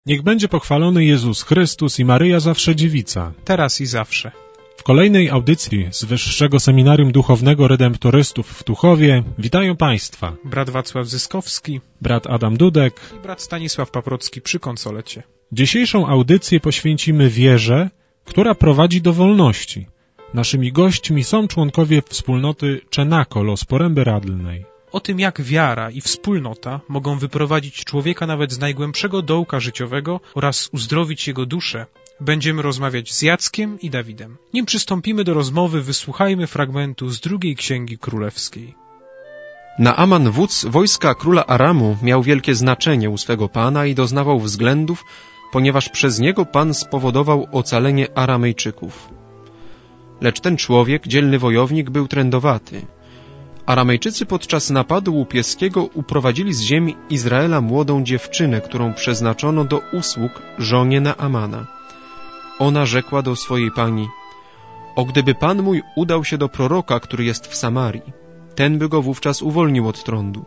Niech będzie pochwalony Jezus Chrystus i Maryja zawsze dziewica. Teraz i zawsze. W kolejnej audycji z Wyższego Seminarium Duchownego Redemptorystów w Tuchowie witają Państwa Brat Wacław Zyskowski, brat Adam Dudek i brat Stanisław Paprocki przy konsolecie. Dzisiejszą audycję poświęcimy wierze, która prowadzi do wolności. Naszymi gośćmi są członkowie wspólnoty Czenakolo z Poręby Radlnej. O tym, jak wiara i wspólnota mogą wyprowadzić człowieka nawet z najgłębszego dołka życiowego oraz uzdrowić jego duszę, będziemy rozmawiać z Jackiem i Dawidem. Nim przystąpimy do rozmowy, wysłuchajmy fragmentu z 2 Księgi Królewskiej. Naaman, wódz wojska króla Aramu, miał wielkie znaczenie u swego pana i doznawał względów, ponieważ przez niego Pan spowodował ocalenie Aramejczyków. Lecz ten człowiek, dzielny wojownik, był trędowaty. Aramejczycy podczas napadu łupieskiego uprowadzili z ziemi Izraela młodą dziewczynę, którą przeznaczono do usług żonie Naamana. Ona rzekła do swojej pani: o, gdyby Pan mój udał się do proroka, który jest w Samarii, ten by go wówczas uwolnił od trądu.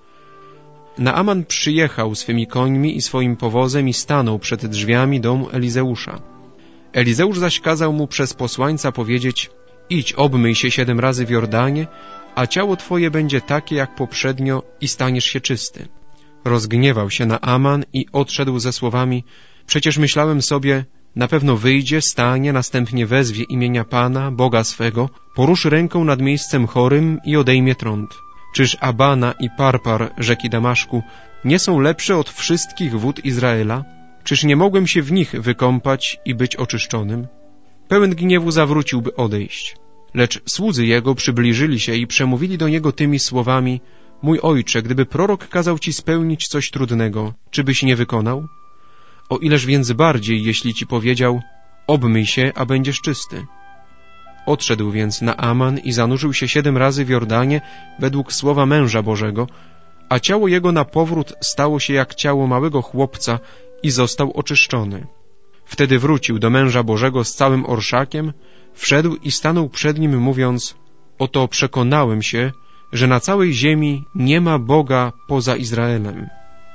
Naaman przyjechał swymi końmi i swoim powozem i stanął przed drzwiami domu Elizeusza. Elizeusz zaś kazał mu przez posłańca powiedzieć: idź, obmyj się 7 razy w Jordanie, a ciało twoje będzie takie jak poprzednio i staniesz się czysty. Rozgniewał się Naaman i odszedł ze słowami: przecież myślałem sobie, na pewno wyjdzie, stanie, następnie wezwie imienia Pana, Boga swego, poruszy ręką nad miejscem chorym i odejmie trąd. Czyż Abana i Parpar, rzeki Damaszku, nie są lepsze od wszystkich wód Izraela? Czyż nie mogłem się w nich wykąpać i być oczyszczonym? Pełen gniewu zawrócił, by odejść. Lecz słudzy jego przybliżyli się i przemówili do niego tymi słowami: mój ojcze, gdyby prorok kazał ci spełnić coś trudnego, czy byś nie wykonał? O ileż więc bardziej, jeśli ci powiedział: obmyj się, a będziesz czysty. Odszedł więc Naaman i zanurzył się 7 razy w Jordanie według słowa męża Bożego, a ciało jego na powrót stało się jak ciało małego chłopca i został oczyszczony. Wtedy wrócił do męża Bożego z całym orszakiem, wszedł i stanął przed nim, mówiąc: oto przekonałem się, że na całej ziemi nie ma Boga poza Izraelem.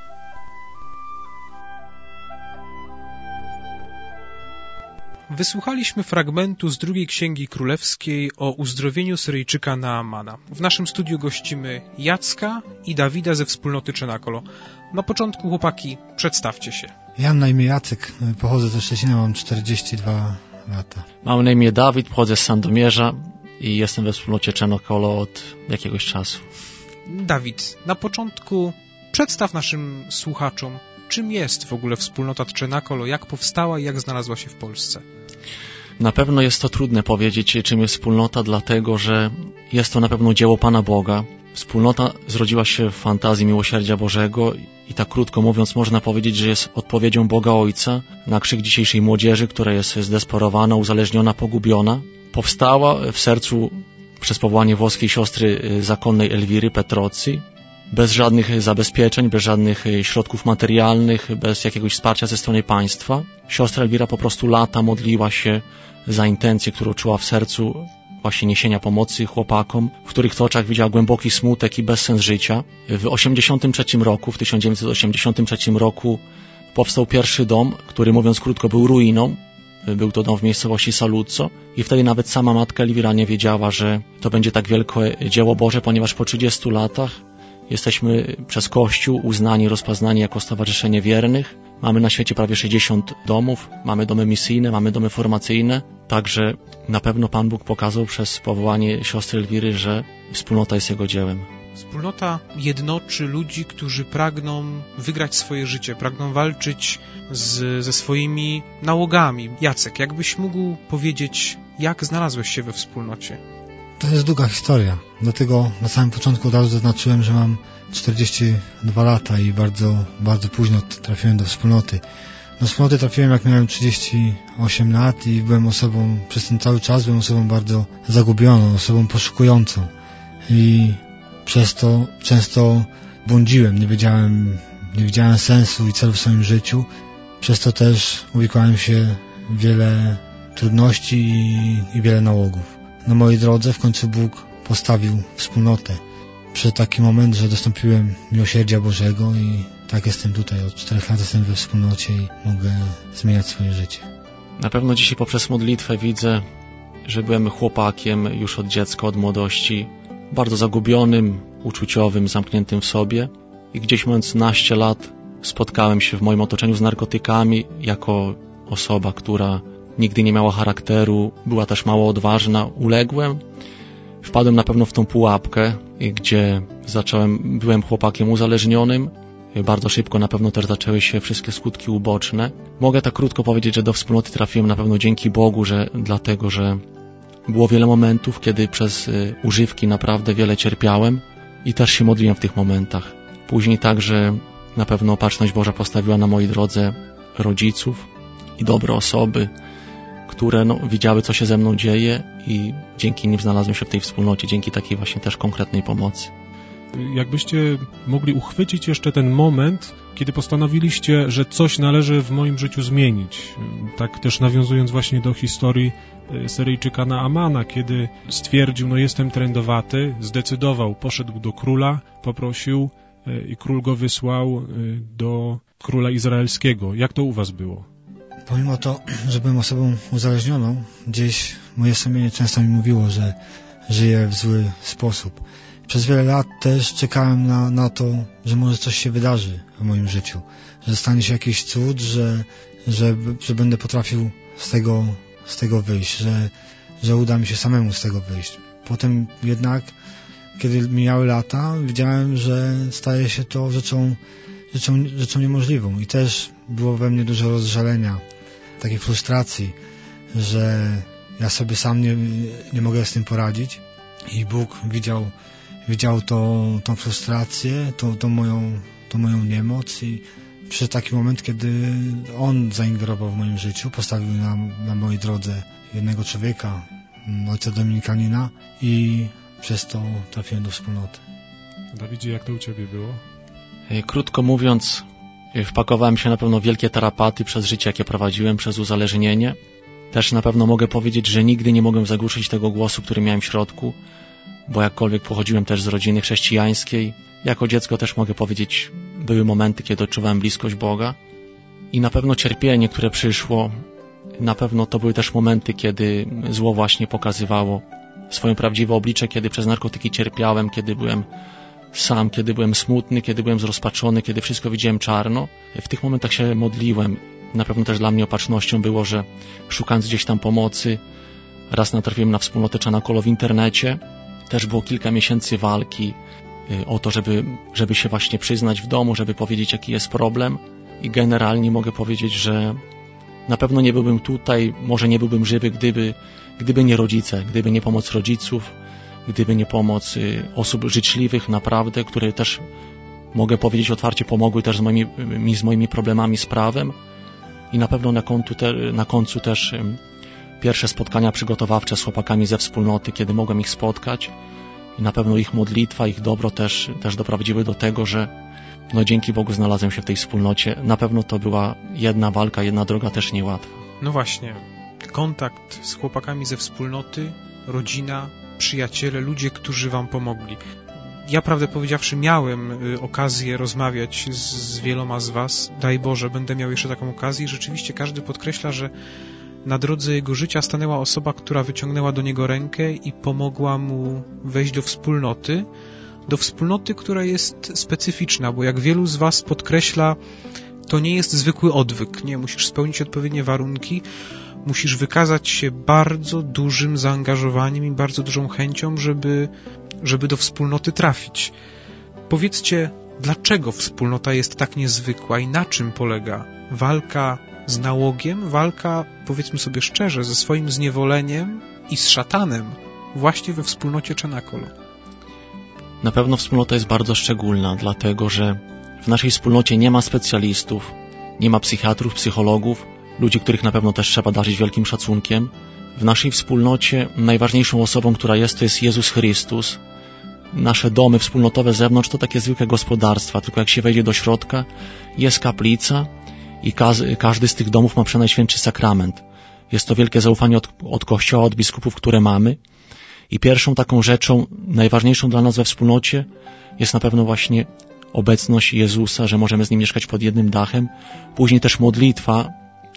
Wysłuchaliśmy fragmentu z 2 Księgi Królewskiej o uzdrowieniu Syryjczyka Naamana. W naszym studiu gościmy Jacka i Dawida ze wspólnoty Czenakolo. Na początku, chłopaki, przedstawcie się. Ja mam na imię Jacek, pochodzę ze Szczecina, mam 42 lata. Mam na imię Dawid, pochodzę z Sandomierza i jestem we wspólnocie Czenakolo od jakiegoś czasu. Dawid, na początku przedstaw naszym słuchaczom, czym jest w ogóle wspólnota Czenakolo, jak powstała i jak znalazła się w Polsce. Na pewno jest to trudne powiedzieć, czym jest wspólnota, dlatego że jest to na pewno dzieło Pana Boga. Wspólnota zrodziła się w fantazji miłosierdzia Bożego i tak krótko mówiąc można powiedzieć, że jest odpowiedzią Boga Ojca na krzyk dzisiejszej młodzieży, która jest zdesperowana, uzależniona, pogubiona. Powstała w sercu przez powołanie włoskiej siostry zakonnej Elwiry Petrocji, bez żadnych zabezpieczeń, bez żadnych środków materialnych, bez jakiegoś wsparcia ze strony państwa. Siostra Elwira po prostu lata modliła się za intencję, którą czuła w sercu właśnie niesienia pomocy chłopakom, w których to oczach widziała głęboki smutek i bezsens życia. W 1983 roku powstał pierwszy dom, który, mówiąc krótko, był ruiną. Był to dom w miejscowości Saluzzo i wtedy nawet sama matka Elwira nie wiedziała, że to będzie tak wielkie dzieło Boże, ponieważ po 30 latach jesteśmy przez Kościół uznani, rozpoznani jako Stowarzyszenie Wiernych. Mamy na świecie prawie 60 domów, mamy domy misyjne, mamy domy formacyjne. Także na pewno Pan Bóg pokazał przez powołanie siostry Elwiry, że wspólnota jest Jego dziełem. Wspólnota jednoczy ludzi, którzy pragną wygrać swoje życie, pragną walczyć ze swoimi nałogami. Jacek, jakbyś mógł powiedzieć, jak znalazłeś się we wspólnocie? To jest długa historia, dlatego na samym początku od razu zaznaczyłem, że mam 42 lata i bardzo późno trafiłem do wspólnoty. Do wspólnoty trafiłem, jak miałem 38 lat i byłem osobą, przez ten cały czas byłem osobą bardzo zagubioną, osobą poszukującą i przez to często błądziłem, nie wiedziałem sensu i celu w swoim życiu. Przez to też uwikłałem się w wiele trudności i wiele nałogów. Na mojej drodze w końcu Bóg postawił wspólnotę. przyszedł taki moment, że dostąpiłem miłosierdzia Bożego i tak jestem tutaj. Od 4 lat jestem we wspólnocie i mogę zmieniać swoje życie. Na pewno dzisiaj poprzez modlitwę widzę, że byłem chłopakiem już od dziecka, od młodości, bardzo zagubionym, uczuciowym, zamkniętym w sobie i gdzieś mając 12 lat spotkałem się w moim otoczeniu z narkotykami jako osoba, która nigdy nie miała charakteru, była też mało odważna, uległem. Wpadłem na pewno w tą pułapkę, gdzie byłem chłopakiem uzależnionym. Bardzo szybko na pewno też zaczęły się wszystkie skutki uboczne. Mogę tak krótko powiedzieć, że do wspólnoty trafiłem na pewno dzięki Bogu, dlatego, że było wiele momentów, kiedy przez używki naprawdę wiele cierpiałem i też się modliłem w tych momentach. Później także na pewno opatrzność Boża postawiła na mojej drodze rodziców i dobre osoby, które widziały, co się ze mną dzieje i dzięki nim znalazłem się w tej wspólnocie, dzięki takiej właśnie też konkretnej pomocy. Jakbyście mogli uchwycić jeszcze ten moment, kiedy postanowiliście, że coś należy w moim życiu zmienić. Tak też nawiązując właśnie do historii Syryjczyka Naamana, kiedy stwierdził, jestem trędowaty, zdecydował, poszedł do króla, poprosił i król go wysłał do króla izraelskiego. Jak to u was było? Pomimo to, że byłem osobą uzależnioną, gdzieś moje sumienie często mi mówiło, że żyję w zły sposób. Przez wiele lat też czekałem na to, że może coś się wydarzy w moim życiu, że stanie się jakiś cud, że będę potrafił z tego wyjść, że uda mi się samemu z tego wyjść. Potem jednak, kiedy mijały lata, widziałem, że staje się to rzeczą niemożliwą i też było we mnie dużo rozżalenia, takiej frustracji, że ja sobie sam nie mogę z tym poradzić i Bóg widział tą frustrację, tą moją niemoc i przyszedł taki moment, kiedy On zaingerował w moim życiu, postawił na mojej drodze jednego człowieka, ojca dominikanina i przez to trafiłem do wspólnoty. Dawidzie, jak to u ciebie było? Krótko mówiąc, wpakowałem się na pewno w wielkie tarapaty przez życie, jakie prowadziłem, przez uzależnienie. Też na pewno mogę powiedzieć, że nigdy nie mogłem zagłuszyć tego głosu, który miałem w środku, bo jakkolwiek pochodziłem też z rodziny chrześcijańskiej, jako dziecko też mogę powiedzieć, były momenty, kiedy odczuwałem bliskość Boga i na pewno cierpienie, które przyszło, na pewno to były też momenty, kiedy zło właśnie pokazywało swoje prawdziwe oblicze, kiedy przez narkotyki cierpiałem, kiedy byłem sam, kiedy byłem smutny, kiedy byłem zrozpaczony, kiedy wszystko widziałem czarno. W tych momentach się modliłem. Na pewno też dla mnie opatrznością było, że szukając gdzieś tam pomocy, raz natrafiłem na wspólnotę Czanakolo w internecie. Też było kilka miesięcy walki o to, żeby się właśnie przyznać w domu, żeby powiedzieć, jaki jest problem. I generalnie mogę powiedzieć, że na pewno nie byłbym tutaj, może nie byłbym żywy, gdyby nie rodzice, gdyby nie pomoc rodziców, gdyby nie pomoc osób życzliwych naprawdę, które też, mogę powiedzieć otwarcie, pomogły też z moimi problemami z prawem. I na pewno na końcu też pierwsze spotkania przygotowawcze z chłopakami ze wspólnoty, kiedy mogłem ich spotkać. I na pewno ich modlitwa, ich dobro też doprowadziły do tego, że dzięki Bogu znalazłem się w tej wspólnocie. Na pewno to była jedna walka, jedna droga też niełatwa. No właśnie, kontakt z chłopakami ze wspólnoty, rodzina, przyjaciele, ludzie, którzy wam pomogli. Ja, prawdę powiedziawszy, miałem okazję rozmawiać z wieloma z was. Daj Boże, będę miał jeszcze taką okazję i rzeczywiście każdy podkreśla, że na drodze jego życia stanęła osoba, która wyciągnęła do niego rękę i pomogła mu wejść do wspólnoty, która jest specyficzna, bo jak wielu z was podkreśla, to nie jest zwykły odwyk, nie, musisz spełnić odpowiednie warunki, musisz wykazać się bardzo dużym zaangażowaniem i bardzo dużą chęcią, żeby do wspólnoty trafić. Powiedzcie, dlaczego wspólnota jest tak niezwykła i na czym polega walka z nałogiem, walka, powiedzmy sobie szczerze, ze swoim zniewoleniem i z szatanem właśnie we wspólnocie Czanakolo? Na pewno wspólnota jest bardzo szczególna, dlatego że w naszej wspólnocie nie ma specjalistów, nie ma psychiatrów, psychologów, ludzi, których na pewno też trzeba darzyć wielkim szacunkiem. W naszej wspólnocie najważniejszą osobą, która jest, to jest Jezus Chrystus. Nasze domy wspólnotowe z zewnątrz to takie zwykłe gospodarstwa, tylko jak się wejdzie do środka, jest kaplica i każdy z tych domów ma Przenajświętszy Sakrament. Jest to wielkie zaufanie od Kościoła, od biskupów, które mamy. I pierwszą taką rzeczą, najważniejszą dla nas we wspólnocie jest na pewno właśnie obecność Jezusa, że możemy z Nim mieszkać pod jednym dachem. Później też modlitwa,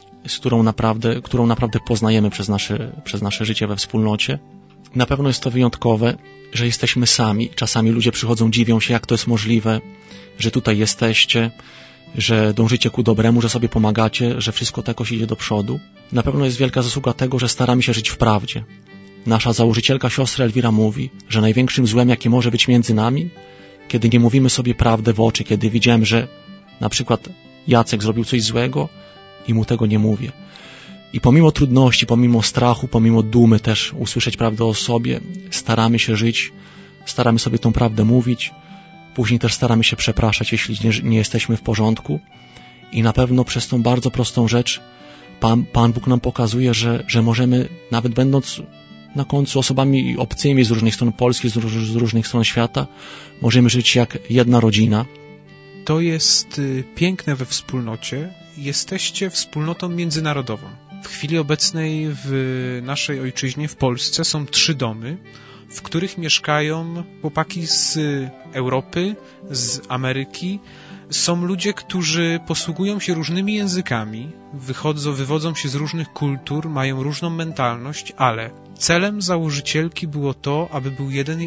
którą naprawdę poznajemy przez nasze życie we wspólnocie. Na pewno jest to wyjątkowe, że jesteśmy sami. Czasami ludzie przychodzą, dziwią się, jak to jest możliwe, że tutaj jesteście, że dążycie ku dobremu, że sobie pomagacie, że wszystko tak jakoś idzie do przodu. Na pewno jest wielka zasługa tego, że staramy się żyć w prawdzie. Nasza założycielka, siostra Elwira mówi, że największym złem, jakie może być między nami, kiedy nie mówimy sobie prawdę w oczy, kiedy widziałem, że na przykład Jacek zrobił coś złego i mu tego nie mówię. I pomimo trudności, pomimo strachu, pomimo dumy też usłyszeć prawdę o sobie, staramy się żyć, staramy sobie tą prawdę mówić, później też staramy się przepraszać, jeśli nie jesteśmy w porządku. I na pewno przez tą bardzo prostą rzecz Pan Bóg nam pokazuje, że możemy, nawet będąc na końcu osobami obcymi z różnych stron Polski, z różnych stron świata, możemy żyć jak jedna rodzina. To jest piękne we wspólnocie. Jesteście wspólnotą międzynarodową. W chwili obecnej w naszej ojczyźnie, w Polsce, są 3 domy, w których mieszkają chłopaki z Europy, z Ameryki. Są ludzie, którzy posługują się różnymi językami, wywodzą się z różnych kultur, mają różną mentalność, ale celem założycielki było to, aby był jeden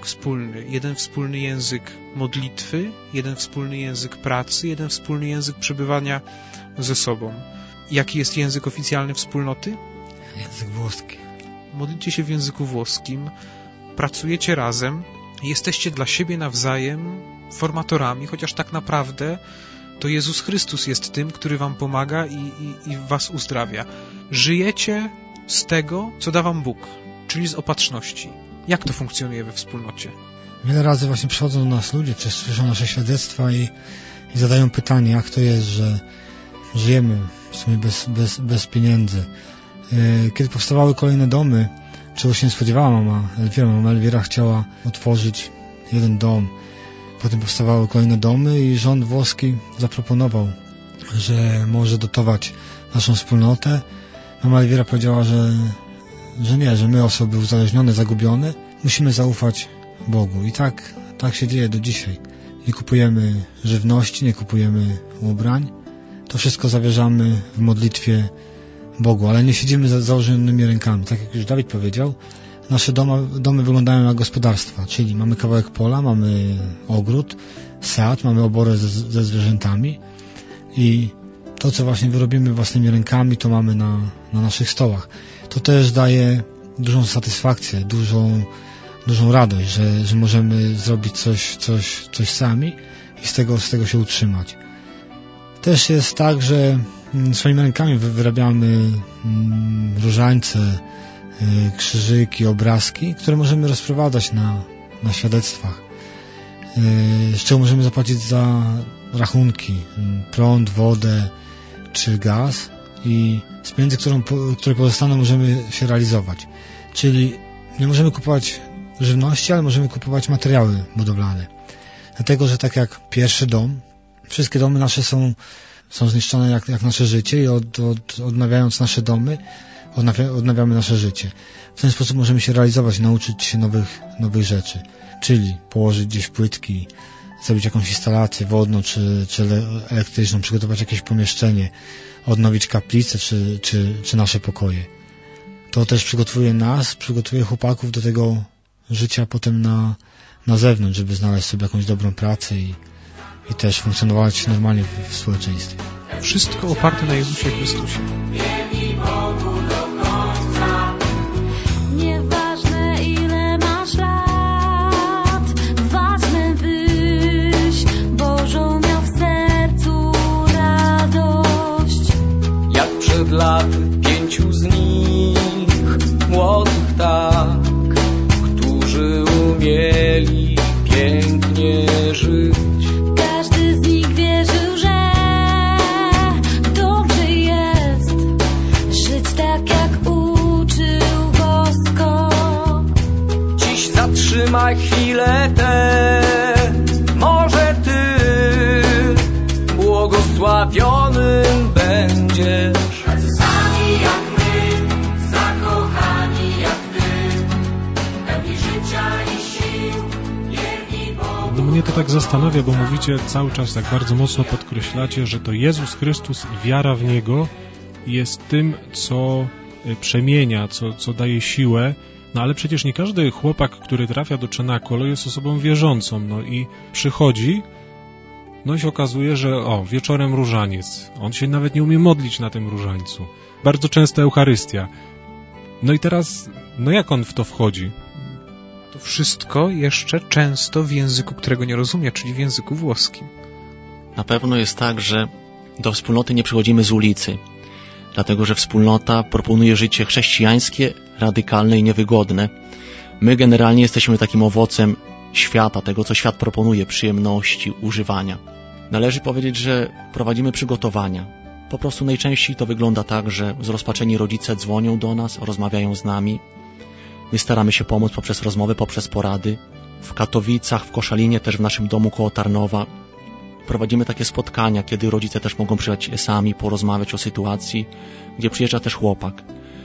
wspólny język modlitwy, jeden wspólny język pracy, jeden wspólny język przebywania ze sobą. Jaki jest język oficjalny wspólnoty? Język włoski. Modlicie się w języku włoskim, pracujecie razem, jesteście dla siebie nawzajem formatorami, chociaż tak naprawdę to Jezus Chrystus jest tym, który wam pomaga i was uzdrawia. Żyjecie z tego, co da wam Bóg, czyli z opatrzności. Jak to funkcjonuje we wspólnocie? Wiele razy właśnie przychodzą do nas ludzie, czy słyszą nasze świadectwa i zadają pytanie, jak to jest, że żyjemy w sumie bez pieniędzy. Kiedy powstawały kolejne domy, czego się nie spodziewała mama Elwira chciała otworzyć jeden dom. Potem powstawały kolejne domy i rząd włoski zaproponował, że może dotować naszą wspólnotę. Mama Elwira powiedziała, że nie, że my, osoby uzależnione, zagubione, musimy zaufać Bogu. I tak się dzieje do dzisiaj. Nie kupujemy żywności, nie kupujemy ubrań. To wszystko zawierzamy w modlitwie Bogu, ale nie siedzimy z założonymi rękami. Tak jak już Dawid powiedział, nasze domy wyglądają jak gospodarstwa, czyli mamy kawałek pola, mamy ogród, sad, mamy oborę ze zwierzętami i to, co właśnie wyrobimy własnymi rękami, to mamy na naszych stołach. To też daje dużą satysfakcję, dużą radość, że możemy zrobić coś sami i z tego się utrzymać. Też jest tak, że swoimi rękami wyrabiamy różańce, krzyżyki, obrazki, które możemy rozprowadzać na świadectwach. Z czego możemy zapłacić za rachunki, prąd, wodę czy gaz i z pieniędzy, które pozostaną, możemy się realizować. Czyli nie możemy kupować żywności, ale możemy kupować materiały budowlane. Dlatego, że tak jak pierwszy dom, wszystkie domy nasze są zniszczone jak nasze życie i odnawiając nasze domy, odnawiamy nasze życie. W ten sposób możemy się realizować, nauczyć się nowych rzeczy. Czyli położyć gdzieś płytki, zrobić jakąś instalację wodną czy elektryczną, przygotować jakieś pomieszczenie, odnowić kaplicę czy nasze pokoje. To też przygotowuje chłopaków do tego życia potem na zewnątrz, żeby znaleźć sobie jakąś dobrą pracę i też funkcjonować normalnie w społeczeństwie. Wszystko oparte na Jezusie Chrystusie. Nieważne ile masz lat, ważne byś Bożą miał w sercu radość. Jak przed laty 5 z nich, młodych tak, którzy umieli pięknie żyć. Każdy z nich wierzył, że dobrze jest żyć tak, jak uczył Bosko. Dziś zatrzymaj chwilę tę, może ty błogosławionym będziesz. Tacy sami jak my, zastanawia, bo mówicie cały czas, tak bardzo mocno podkreślacie, że to Jezus Chrystus i wiara w Niego jest tym, co przemienia, co daje siłę. No ale przecież nie każdy chłopak, który trafia do Czenakolo, jest osobą wierzącą. No i przychodzi, no i się okazuje, że wieczorem różaniec. On się nawet nie umie modlić na tym różańcu. Bardzo często Eucharystia. No i teraz, jak on w to wchodzi? To wszystko jeszcze często w języku, którego nie rozumie, czyli w języku włoskim. Na pewno jest tak, że do wspólnoty nie przychodzimy z ulicy, dlatego że wspólnota proponuje życie chrześcijańskie, radykalne i niewygodne. My generalnie jesteśmy takim owocem świata, tego co świat proponuje, przyjemności, używania. Należy powiedzieć, że prowadzimy przygotowania. Po prostu najczęściej to wygląda tak, że zrozpaczeni rodzice dzwonią do nas, rozmawiają z nami. My staramy się pomóc poprzez rozmowy, poprzez porady. W Katowicach, w Koszalinie, też w naszym domu koło Tarnowa prowadzimy takie spotkania, kiedy rodzice też mogą przyjechać sami, porozmawiać o sytuacji, gdzie przyjeżdża też chłopak.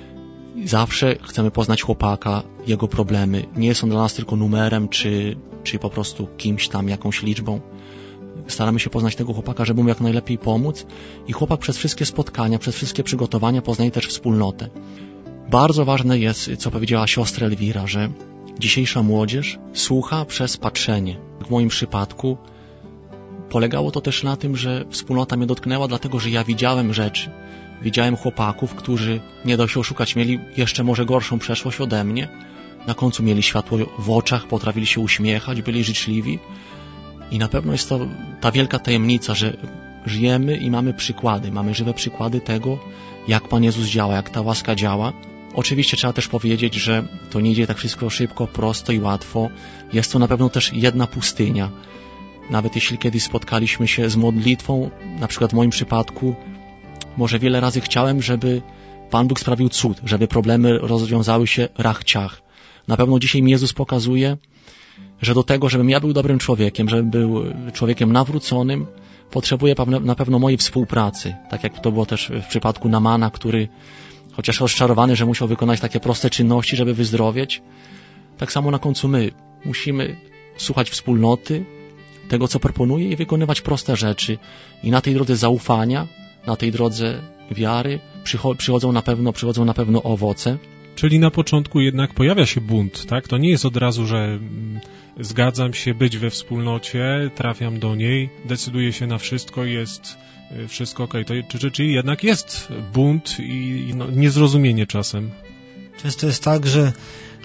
I zawsze chcemy poznać chłopaka, jego problemy. Nie jest on dla nas tylko numerem, czy po prostu kimś tam, jakąś liczbą. Staramy się poznać tego chłopaka, żeby mu jak najlepiej pomóc i chłopak przez wszystkie spotkania, przez wszystkie przygotowania poznaje też wspólnotę. Bardzo ważne jest, co powiedziała siostra Elwira, że dzisiejsza młodzież słucha przez patrzenie. W moim przypadku polegało to też na tym, że wspólnota mnie dotknęła, dlatego że ja widziałem rzeczy. Widziałem chłopaków, którzy, nie da się oszukać, mieli jeszcze może gorszą przeszłość ode mnie. Na końcu mieli światło w oczach, potrafili się uśmiechać, byli życzliwi. I na pewno jest to ta wielka tajemnica, że żyjemy i mamy przykłady, mamy żywe przykłady tego, jak Pan Jezus działa, jak ta łaska działa. Oczywiście trzeba też powiedzieć, że to nie idzie tak wszystko szybko, prosto i łatwo. Jest to na pewno też jedna pustynia. Nawet jeśli kiedyś spotkaliśmy się z modlitwą, na przykład w moim przypadku, może wiele razy chciałem, żeby Pan Bóg sprawił cud, żeby problemy rozwiązały się rach-ciach. Na pewno dzisiaj mi Jezus pokazuje, że do tego, żebym ja był dobrym człowiekiem, żebym był człowiekiem nawróconym, potrzebuję na pewno mojej współpracy. Tak jak to było też w przypadku Namana, który chociaż rozczarowany, że musiał wykonać takie proste czynności, żeby wyzdrowieć, tak samo na końcu my musimy słuchać wspólnoty, tego co proponuje i wykonywać proste rzeczy. I na tej drodze zaufania, na tej drodze wiary przychodzą na pewno owoce. Czyli na początku jednak pojawia się bunt, tak? To nie jest od razu, że zgadzam się być we wspólnocie, trafiam do niej, decyduję się na wszystko, jest wszystko okej. Czyli jednak jest bunt i niezrozumienie czasem. Często jest tak, że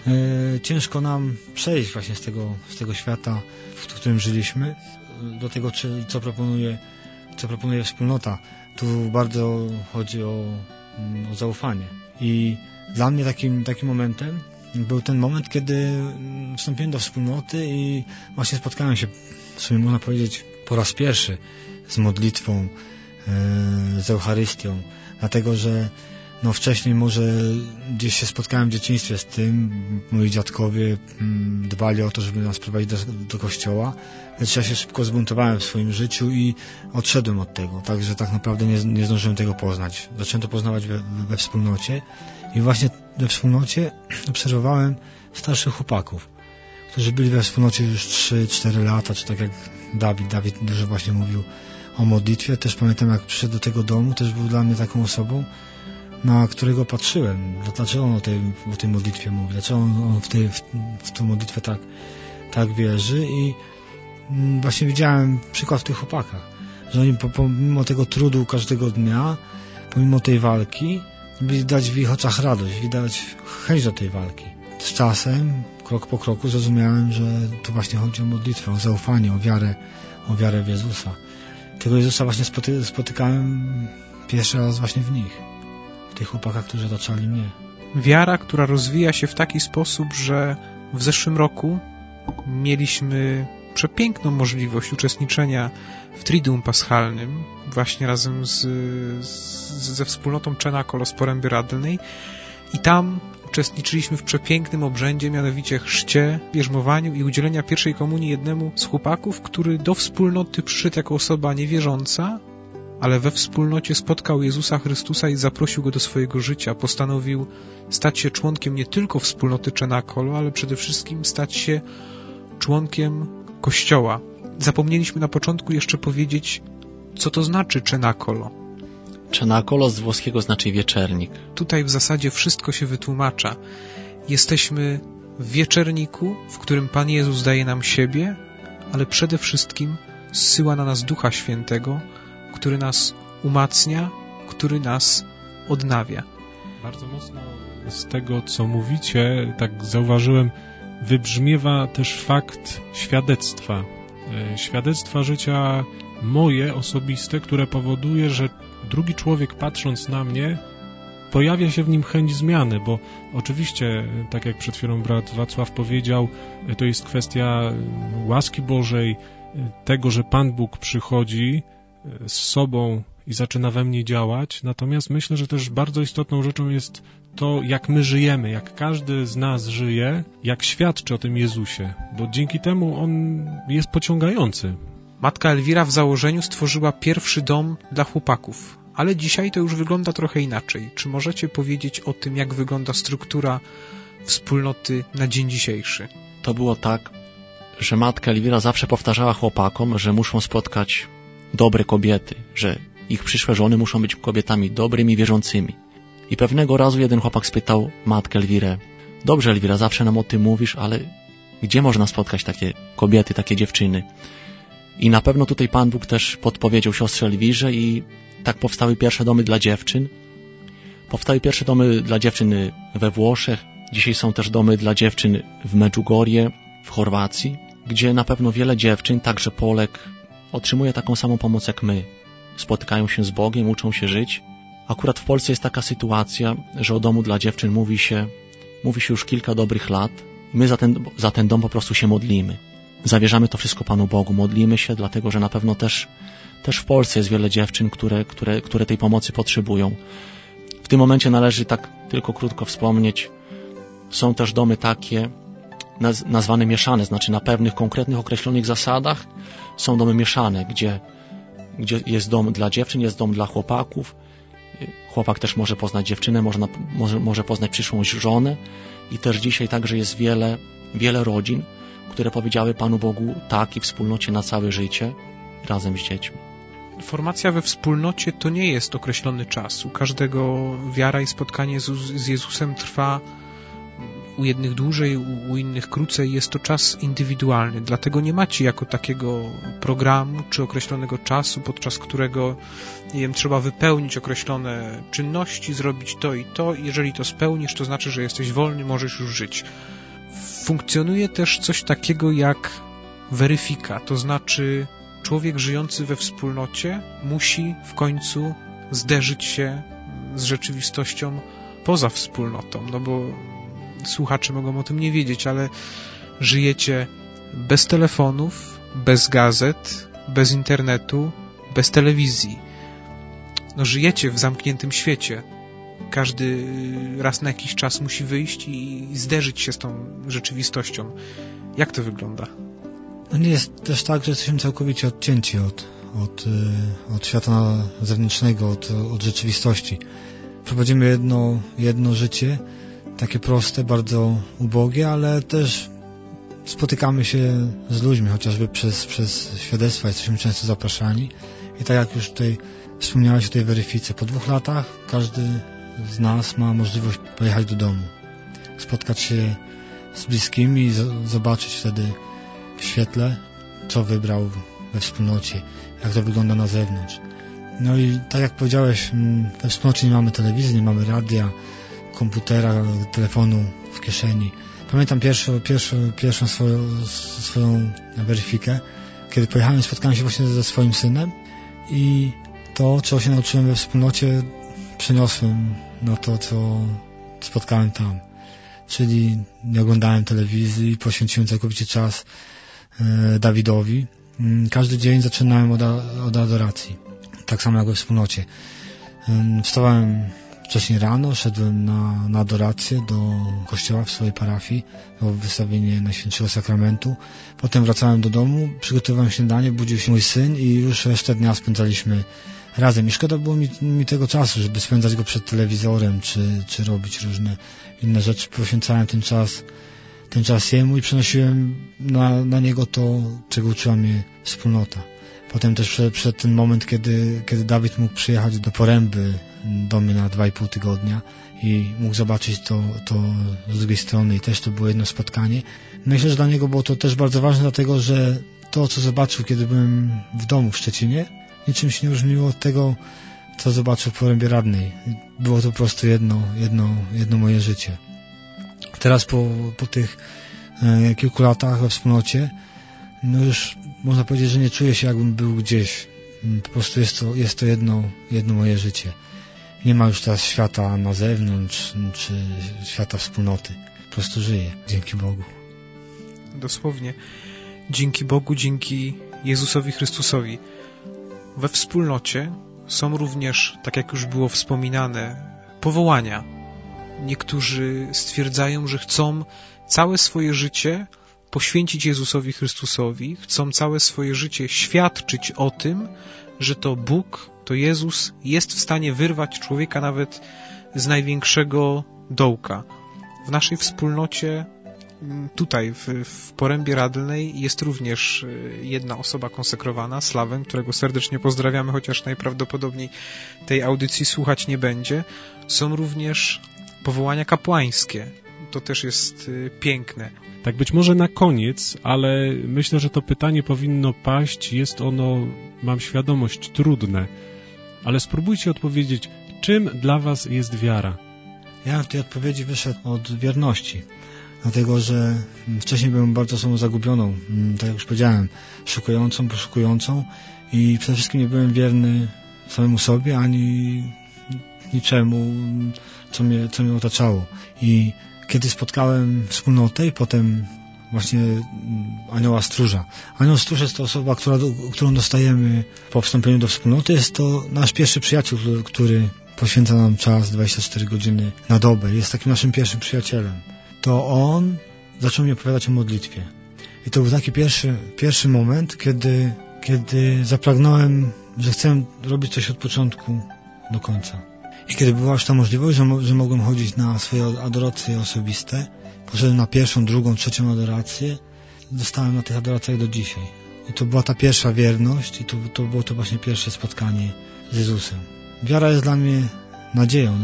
ciężko nam przejść właśnie z tego świata, w którym żyliśmy, do tego, co proponuje wspólnota. Tu bardzo chodzi o zaufanie. I dla mnie takim momentem był ten moment, kiedy wstąpiłem do wspólnoty i właśnie spotkałem się, w sumie można powiedzieć, po raz pierwszy z modlitwą, z Eucharystią, dlatego że wcześniej może gdzieś się spotkałem w dzieciństwie z tym, moi dziadkowie dbali o to, żeby nas prowadzić do kościoła, lecz ja się szybko zbuntowałem w swoim życiu i odszedłem od tego, także tak naprawdę nie zdążyłem tego poznać. Zacząłem to poznawać we wspólnocie i właśnie we wspólnocie obserwowałem starszych chłopaków, którzy byli we wspólnocie już 3-4 lata, czy tak jak Dawid dużo właśnie mówił o modlitwie. Też pamiętam, jak przyszedł do tego domu, też był dla mnie taką osobą, na którego patrzyłem, dlaczego on o tej modlitwie mówi, dlaczego on w tę modlitwę tak wierzy i właśnie widziałem przykład w tych chłopakach, że oni pomimo tego trudu każdego dnia, pomimo tej walki, widać w ich oczach radość, widać chęć do tej walki. Z czasem, krok po kroku zrozumiałem, że tu właśnie chodzi o modlitwę, o zaufanie, o wiarę w Jezusa. Tego Jezusa właśnie spotykałem pierwszy raz właśnie w nich. Tych chłopakach, którzy otaczali mnie. Wiara, która rozwija się w taki sposób, że w zeszłym roku mieliśmy przepiękną możliwość uczestniczenia w Triduum Paschalnym, właśnie razem ze wspólnotą Czenakolo z Poręby Radlnej i tam uczestniczyliśmy w przepięknym obrzędzie, mianowicie chrzcie, bierzmowaniu i udzielenia pierwszej komunii jednemu z chłopaków, który do wspólnoty przyszedł jako osoba niewierząca, ale we wspólnocie spotkał Jezusa Chrystusa i zaprosił go do swojego życia. Postanowił stać się członkiem nie tylko wspólnoty Czenakolo, ale przede wszystkim stać się członkiem Kościoła. Zapomnieliśmy na początku jeszcze powiedzieć, co to znaczy cenacolo. Cenacolo z włoskiego znaczy wieczernik. Tutaj w zasadzie wszystko się wytłumacza. Jesteśmy w wieczerniku, w którym Pan Jezus daje nam siebie, ale przede wszystkim zsyła na nas Ducha Świętego, który nas umacnia, który nas odnawia. Bardzo mocno z tego, co mówicie, tak zauważyłem, wybrzmiewa też fakt świadectwa. Świadectwa życia moje, osobiste, które powoduje, że drugi człowiek, patrząc na mnie, pojawia się w nim chęć zmiany, bo oczywiście, tak jak przed chwilą brat Wacław powiedział, to jest kwestia łaski Bożej, tego, że Pan Bóg przychodzi z sobą i zaczyna we mnie działać, natomiast myślę, że też bardzo istotną rzeczą jest to, jak my żyjemy, jak każdy z nas żyje, jak świadczy o tym Jezusie, bo dzięki temu On jest pociągający. Matka Elwira w założeniu stworzyła pierwszy dom dla chłopaków, ale dzisiaj to już wygląda trochę inaczej. Czy możecie powiedzieć o tym, jak wygląda struktura wspólnoty na dzień dzisiejszy? To było tak, że matka Elwira zawsze powtarzała chłopakom, że muszą spotkać dobre kobiety, że ich przyszłe żony muszą być kobietami dobrymi, wierzącymi. I pewnego razu jeden chłopak spytał matkę Elwirę: dobrze, Elwira, zawsze nam o tym mówisz, ale gdzie można spotkać takie kobiety, takie dziewczyny? I na pewno tutaj Pan Bóg też podpowiedział siostrze Elwirze i tak powstały pierwsze domy dla dziewczyn. Powstały pierwsze domy dla dziewczyn we Włoszech. Dzisiaj są też domy dla dziewczyn w Medjugorje, w Chorwacji, gdzie na pewno wiele dziewczyn, także Polek, otrzymuje taką samą pomoc jak my. Spotykają się z Bogiem, uczą się żyć. Akurat w Polsce jest taka sytuacja, że o domu dla dziewczyn mówi się już kilka dobrych lat. My za ten dom po prostu się modlimy. Zawierzamy to wszystko Panu Bogu, modlimy się, dlatego że na pewno też w Polsce jest wiele dziewczyn, które tej pomocy potrzebują. W tym momencie należy tak tylko krótko wspomnieć, są też domy takie nazwane mieszane, znaczy na pewnych konkretnych, określonych zasadach są domy mieszane, gdzie jest dom dla dziewczyn, jest dom dla chłopaków. Chłopak też może poznać dziewczynę, może poznać przyszłą żonę i też dzisiaj także jest wiele rodzin, które powiedziały Panu Bogu tak i wspólnocie na całe życie razem z dziećmi. Formacja we wspólnocie to nie jest określony czas. U każdego wiara i spotkanie z Jezusem trwa u jednych dłużej, u innych krócej. Jest to czas indywidualny. Dlatego nie macie jako takiego programu czy określonego czasu, podczas którego, nie wiem, trzeba wypełnić określone czynności, zrobić to i to. Jeżeli to spełnisz, to znaczy, że jesteś wolny, możesz już żyć. Funkcjonuje też coś takiego jak weryfika, to znaczy człowiek żyjący we wspólnocie musi w końcu zderzyć się z rzeczywistością poza wspólnotą, no bo słuchacze mogą o tym nie wiedzieć, ale żyjecie bez telefonów, bez gazet, bez internetu, bez telewizji. No, żyjecie w zamkniętym świecie. Każdy raz na jakiś czas musi wyjść i zderzyć się z tą rzeczywistością. Jak to wygląda? No nie jest też tak, że jesteśmy całkowicie odcięci od świata zewnętrznego, od rzeczywistości. Prowadzimy jedno życie, takie proste, bardzo ubogie, ale też spotykamy się z ludźmi, chociażby przez świadectwa jesteśmy często zapraszani. I tak jak już tutaj wspomniałeś o tej weryfice, po 2 latach każdy z nas ma możliwość pojechać do domu, spotkać się z bliskimi i zobaczyć wtedy w świetle, co wybrał we wspólnocie, jak to wygląda na zewnątrz. No i tak jak powiedziałeś, we wspólnocie nie mamy telewizji, nie mamy radia, komputera, telefonu w kieszeni. Pamiętam pierwszą swoją weryfikę, kiedy pojechałem, spotkałem się właśnie ze swoim synem i to, czego się nauczyłem we wspólnocie, przeniosłem na to, co spotkałem tam. Czyli nie oglądałem telewizji, poświęciłem całkowicie czas Dawidowi. Każdy dzień zaczynałem od adoracji. Tak samo jak we wspólnocie. Wstawałem wcześniej rano, szedłem na adorację do kościoła w swojej parafii, o wystawienie Najświętszego Sakramentu. Potem wracałem do domu, przygotowywałem śniadanie, budził się mój syn i już resztę dnia spędzaliśmy razem. I szkoda było mi tego czasu, żeby spędzać go przed telewizorem, czy robić różne inne rzeczy. Poświęcałem ten czas ten czas Jemu i przenosiłem na Niego to, czego uczyła mnie wspólnota. Potem też przed ten moment, kiedy Dawid mógł przyjechać do Poręby do mnie na 2,5 tygodnia i mógł zobaczyć to z drugiej strony i też to było jedno spotkanie. Myślę, że dla niego było to też bardzo ważne, dlatego że to, co zobaczył, kiedy byłem w domu w Szczecinie, niczym się nie różniło od tego, co zobaczył w Porębie Radnej. Było to po prostu jedno moje życie. Teraz po tych kilku latach we wspólnocie, no już można powiedzieć, że nie czuję się, jakbym był gdzieś. Po prostu jest to jedno moje życie. Nie ma już teraz świata na zewnątrz, czy świata wspólnoty. Po prostu żyję. Dzięki Bogu. Dosłownie. Dzięki Bogu, dzięki Jezusowi Chrystusowi. We wspólnocie są również, tak jak już było wspominane, powołania. Niektórzy stwierdzają, że chcą całe swoje życie poświęcić Jezusowi Chrystusowi, chcą całe swoje życie świadczyć o tym, że to Bóg, to Jezus jest w stanie wyrwać człowieka nawet z największego dołka. W naszej wspólnocie, tutaj w Porębie Radnej, jest również jedna osoba konsekrowana, Slawek, którego serdecznie pozdrawiamy, chociaż najprawdopodobniej tej audycji słuchać nie będzie. Są również powołania kapłańskie. To też jest piękne. Tak być może na koniec, ale myślę, że to pytanie powinno paść. Jest ono, mam świadomość, trudne. Ale spróbujcie odpowiedzieć, czym dla was jest wiara? Ja w tej odpowiedzi wyszedł od wierności. Dlatego, że wcześniej byłem bardzo osobą zagubioną, tak jak już powiedziałem, szukującą, poszukującą i przede wszystkim nie byłem wierny samemu sobie, ani niczemu, co mnie otaczało. I kiedy spotkałem wspólnotę i potem właśnie Anioła Stróża. Anioł Stróż jest to osoba, którą dostajemy po wstąpieniu do wspólnoty. Jest to nasz pierwszy przyjaciel, który poświęca nam czas 24 godziny na dobę. Jest takim naszym pierwszym przyjacielem. To on zaczął mi opowiadać o modlitwie. I to był taki pierwszy moment, kiedy zapragnąłem, że chcę robić coś od początku do końca. I kiedy była już ta możliwość, że mogłem chodzić na swoje adoracje osobiste, poszedłem na pierwszą, drugą, trzecią adorację, zostałem na tych adoracjach do dzisiaj. I to była ta pierwsza wierność i to było to właśnie pierwsze spotkanie z Jezusem. Wiara jest dla mnie nadzieją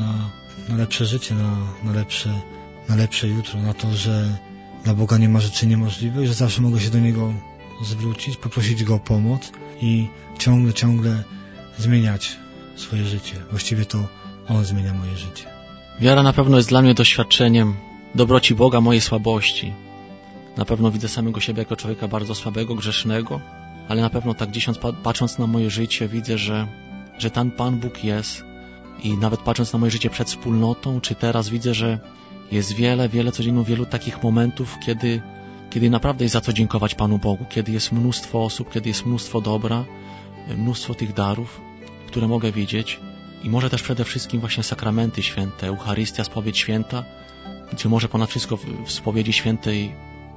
na lepsze życie, na lepsze jutro, na to, że dla Boga nie ma rzeczy niemożliwych, że zawsze mogę się do Niego zwrócić, poprosić Go o pomoc i ciągle zmieniać swoje życie. Właściwie to On zmienia moje życie. Wiara na pewno jest dla mnie doświadczeniem dobroci Boga, mojej słabości. Na pewno widzę samego siebie jako człowieka bardzo słabego, grzesznego, ale na pewno tak gdzieś patrząc na moje życie widzę, że ten Pan Bóg jest i nawet patrząc na moje życie przed wspólnotą, czy teraz widzę, że jest wiele codziennie, wielu takich momentów, kiedy naprawdę jest za co dziękować Panu Bogu, kiedy jest mnóstwo osób, kiedy jest mnóstwo dobra, mnóstwo tych darów, które mogę widzieć i może też przede wszystkim właśnie sakramenty święte, Eucharystia, spowiedź święta, gdzie może ponad wszystko w spowiedzi świętej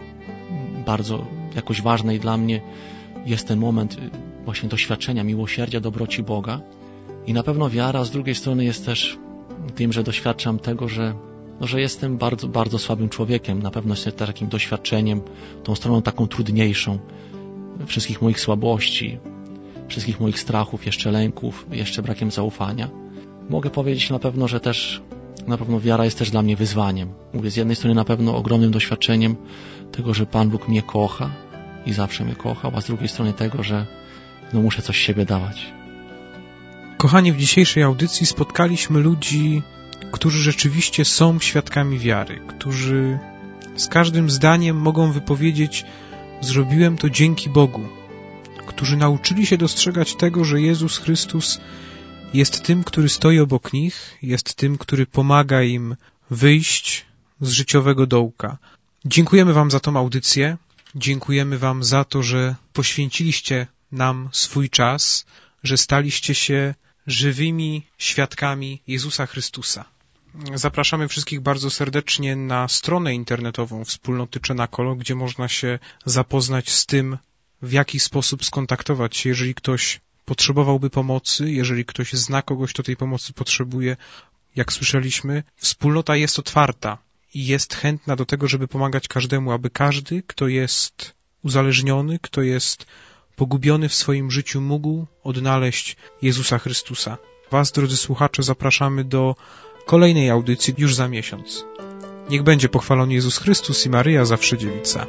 bardzo jakoś ważnej dla mnie jest ten moment właśnie doświadczenia miłosierdzia, dobroci Boga i na pewno wiara z drugiej strony jest też tym, że doświadczam tego, że jestem bardzo słabym człowiekiem, na pewno jest takim doświadczeniem, tą stroną taką trudniejszą wszystkich moich słabości, wszystkich moich strachów, jeszcze lęków, jeszcze brakiem zaufania. Mogę powiedzieć na pewno, że też wiara jest też dla mnie wyzwaniem. Mówię, z jednej strony na pewno ogromnym doświadczeniem tego, że Pan Bóg mnie kocha i zawsze mnie kochał, a z drugiej strony tego, że muszę coś z siebie dawać. Kochani, w dzisiejszej audycji spotkaliśmy ludzi, którzy rzeczywiście są świadkami wiary, którzy z każdym zdaniem mogą wypowiedzieć: zrobiłem to dzięki Bogu, którzy nauczyli się dostrzegać tego, że Jezus Chrystus jest tym, który stoi obok nich, jest tym, który pomaga im wyjść z życiowego dołka. Dziękujemy Wam za tą audycję, dziękujemy Wam za to, że poświęciliście nam swój czas, że staliście się żywymi świadkami Jezusa Chrystusa. Zapraszamy wszystkich bardzo serdecznie na stronę internetową Wspólnoty Czenakolo, gdzie można się zapoznać z tym, w jaki sposób skontaktować się, jeżeli ktoś potrzebowałby pomocy, jeżeli ktoś zna kogoś, kto tej pomocy potrzebuje. Jak słyszeliśmy, wspólnota jest otwarta i jest chętna do tego, żeby pomagać każdemu, aby każdy, kto jest uzależniony, kto jest pogubiony w swoim życiu, mógł odnaleźć Jezusa Chrystusa. Was, drodzy słuchacze, zapraszamy do kolejnej audycji już za miesiąc. Niech będzie pochwalony Jezus Chrystus i Maryja zawsze dziewica.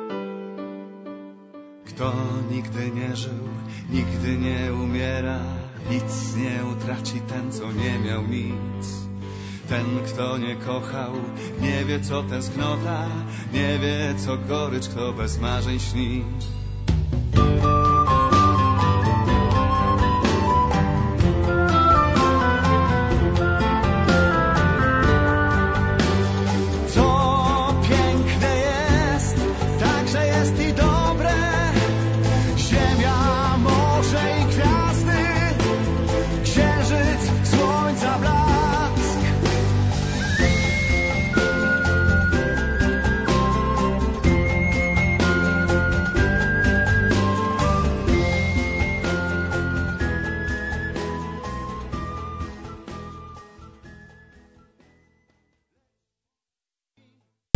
Kto nigdy nie żył, nigdy nie umiera, nic nie utraci ten, co nie miał nic. Ten, kto nie kochał, nie wie, co tęsknota, nie wie, co gorycz, kto bez marzeń śni.